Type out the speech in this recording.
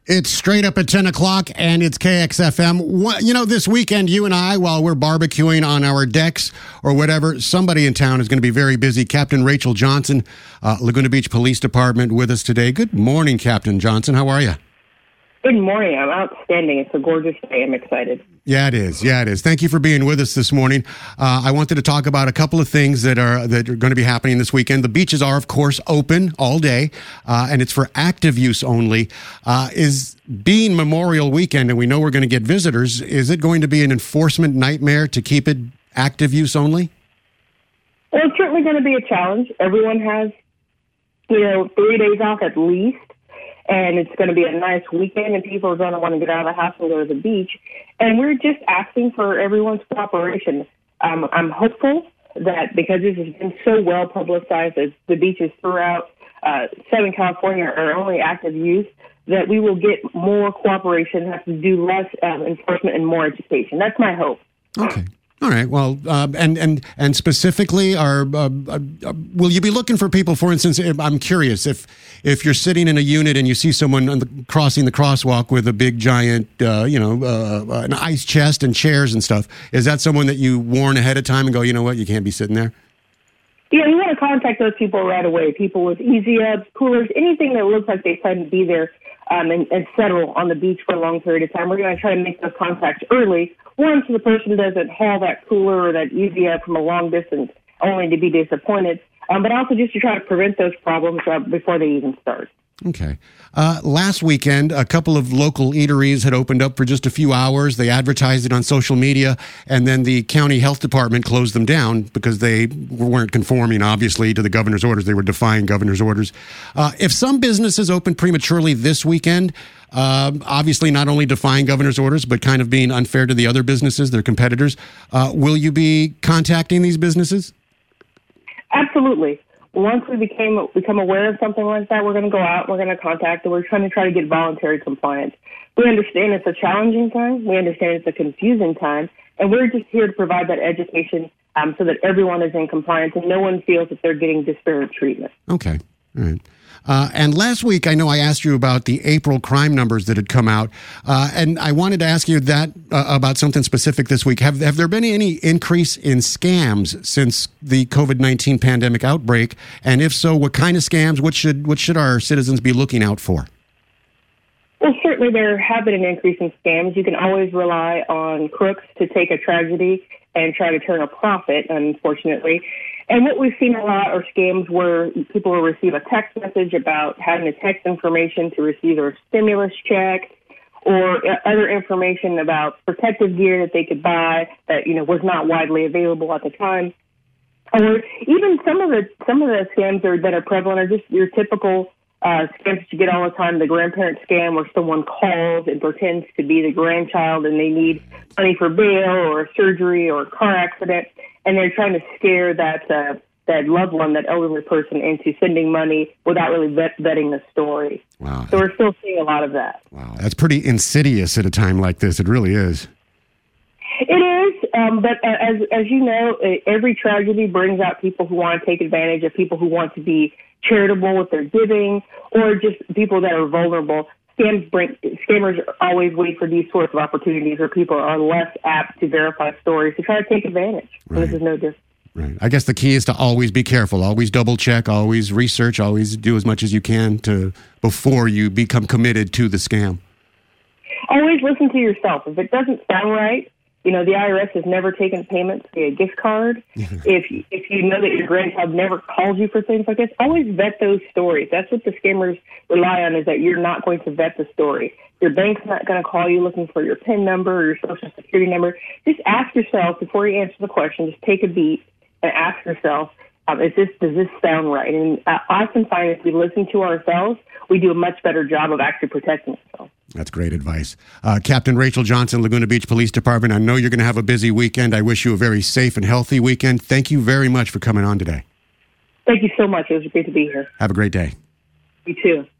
It's straight up at 10 o'clock, and it's KXFM. This weekend, you and I, while we're barbecuing on our decks or whatever, somebody in town is going to be very busy. Captain Rachel Johnson, Laguna Beach Police Department, with us today. Good morning, Captain Johnson. How are you? Good morning. I'm outstanding. It's a gorgeous day. I'm excited. Yeah, it is. Thank you for being with us this morning. I wanted to talk about a couple of things that are going to be happening this weekend. The beaches are, of course, open all day, and it's for active use only. Is being Memorial Weekend, and we know we're going to get visitors, is it going to be an enforcement nightmare to keep it active use only? Well, it's certainly going to be a challenge. Everyone has, 3 days off at least. And it's going to be a nice weekend, and people are going to want to get out of the house and go to the beach. And we're just asking for everyone's cooperation. I'm hopeful that because this has been so well publicized as the beaches throughout Southern California are only active use, that we will get more cooperation, have to do less enforcement and more education. That's my hope. Okay. All right. Well, and specifically, will you be looking for people? For instance, I'm curious if you're sitting in a unit and you see someone crossing the crosswalk with a big giant, an ice chest and chairs and stuff. Is that someone that you warn ahead of time and go, you know what, you can't be sitting there? Yeah, you want to contact those people right away. People with easy ups, coolers, anything that looks like they plan to be there and settle on the beach for a long period of time. We're going to try to make those contacts early. One, so the person doesn't haul that cooler or that easy up from a long distance only to be disappointed, but also just to try to prevent those problems before they even start. Okay. Last weekend, a couple of local eateries had opened up for just a few hours. They advertised it on social media, and then the county health department closed them down because they weren't conforming, obviously, to the governor's orders. They were defying governor's orders. If some businesses open prematurely this weekend, obviously not only defying governor's orders, but kind of being unfair to the other businesses, their competitors, will you be contacting these businesses? Absolutely. Once we become aware of something like that, we're going to go out, we're going to contact, and we're trying to get voluntary compliance. We understand it's a challenging time. We understand it's a confusing time. And we're just here to provide that education so that everyone is in compliance and no one feels that they're getting disparate treatment. Okay. All right. And last week, I know I asked you about the April crime numbers that had come out, and I wanted to ask you that about something specific this week. Have there been any increase in scams since the COVID-19 pandemic outbreak? And if so, what kind of scams? What should our citizens be looking out for? Well, certainly there have been an increase in scams. You can always rely on crooks to take a tragedy and try to turn a profit, unfortunately. And what we've seen a lot are scams where people will receive a text message about having the text information to receive their stimulus check or other information about protective gear that they could buy that, was not widely available at the time. Or even some of the scams that are prevalent are just your typical scams that you get all the time, the grandparent scam where someone calls and pretends to be the grandchild and they need money for bail or surgery or a car accident. And they're trying to scare that loved one, that elderly person, into sending money without really vetting the story. Wow. So we're still seeing a lot of that. Wow. That's pretty insidious at a time like this. It really is. It is. But as you know, every tragedy brings out people who want to take advantage of people who want to be charitable with their giving or just people that are vulnerable. Scammers always wait for these sorts of opportunities where people are less apt to verify stories to try to take advantage. Right. This is no different. Right. I guess the key is to always be careful, always double check, always research, always do as much as you can before you become committed to the scam. Always listen to yourself. If it doesn't sound right, the IRS has never taken payments via gift card. If you know that your grandchild never called you for things like this, always vet those stories. That's what the scammers rely on, is that you're not going to vet the story. Your bank's not going to call you looking for your PIN number or your social security number. Just ask yourself before you answer the question, just take a beat and ask yourself, does this sound right? And I often find if we listen to ourselves, we do a much better job of actually protecting ourselves. That's great advice. Captain Rachel Johnson, Laguna Beach Police Department, I know you're going to have a busy weekend. I wish you a very safe and healthy weekend. Thank you very much for coming on today. Thank you so much. It was great to be here. Have a great day. You too.